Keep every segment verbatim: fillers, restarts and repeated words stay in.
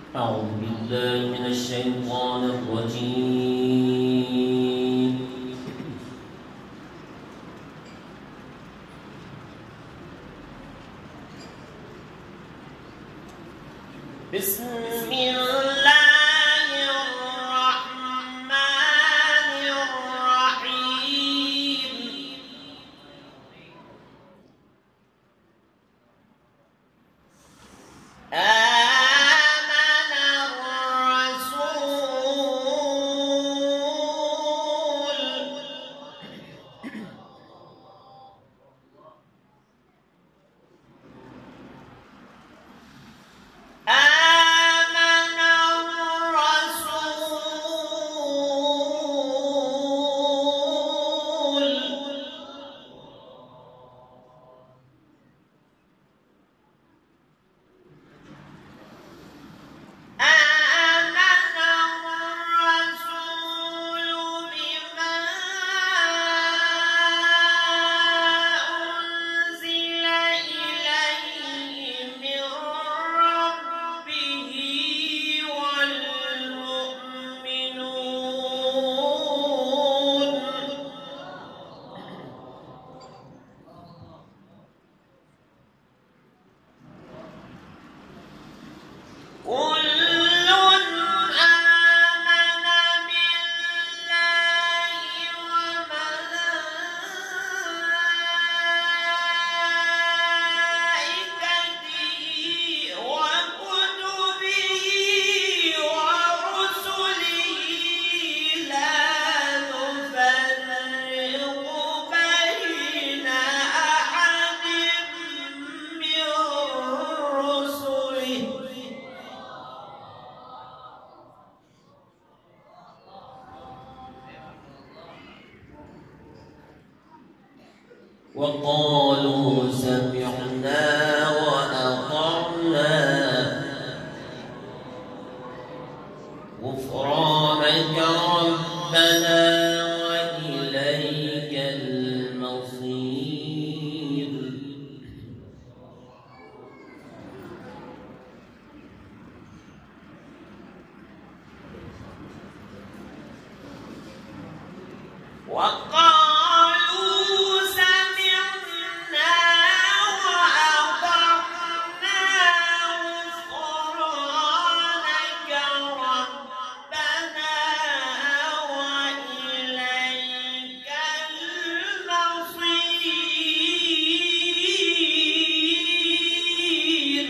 أعوذ بالله من الشيطان الرجيم. بسم الله الرحمن الرحيم. آمن الرسول آمن الرسول آمن الرسول بما أنزل إليه من ربه والمؤمنون كل آمن بالله وملائكته وكتبه ورسله لا نفرق بين أحد من رسله وقالوا سمعنا وأطعنا غفرانك ربنا وإليك المصير. وقالوا سمعنا وأطعنا غفرانك ربنا وإليك المصير.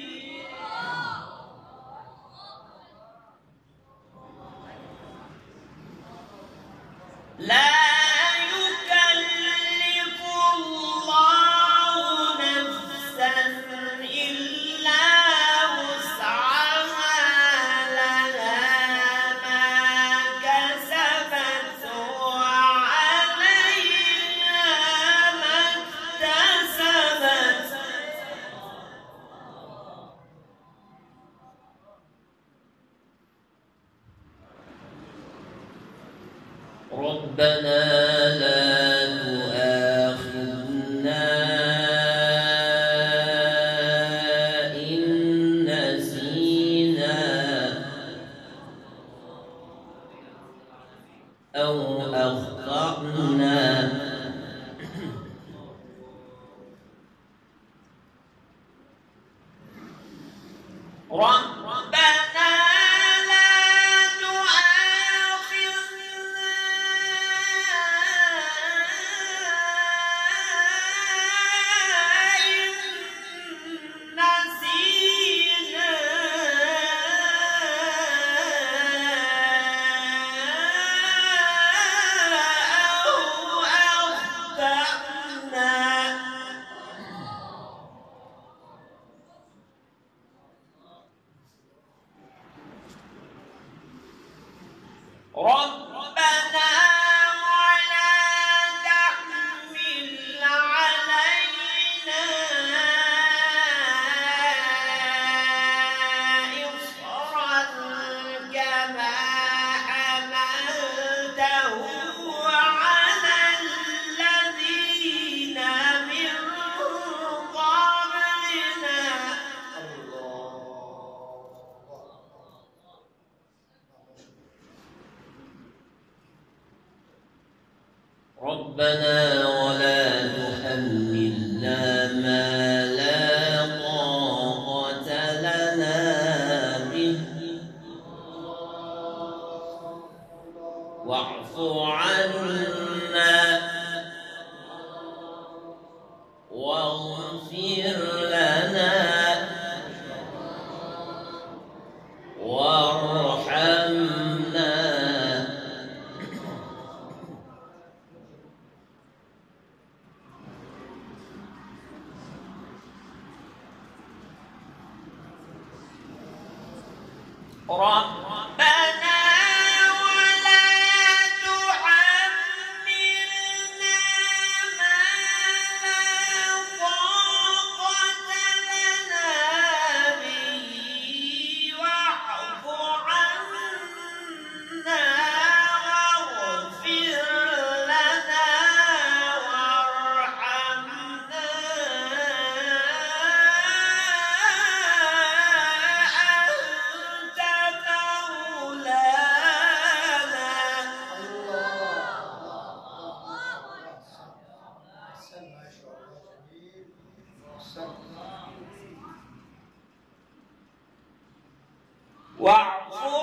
لا يكلف الله نفسا إلا وسعها لها ما كسبت وعليها ما اكتسبت. ربنا لا تؤاخذنا إن نسينا أو أخطأنا. ربنا لا تؤاخذنا إن نسينا أو أخطأنا. ربنا ولا تحمل علينا إصرا كما حملته على الذين من قبلنا. الله ربنا ولا تحملنا ما لا طاقة لنا به واعف عنا واغفر لنا وارحمنا ربنا ولا تحملنا ما لا طاقة لنا به واعف عنا واغفر لنا وارحمنا واعف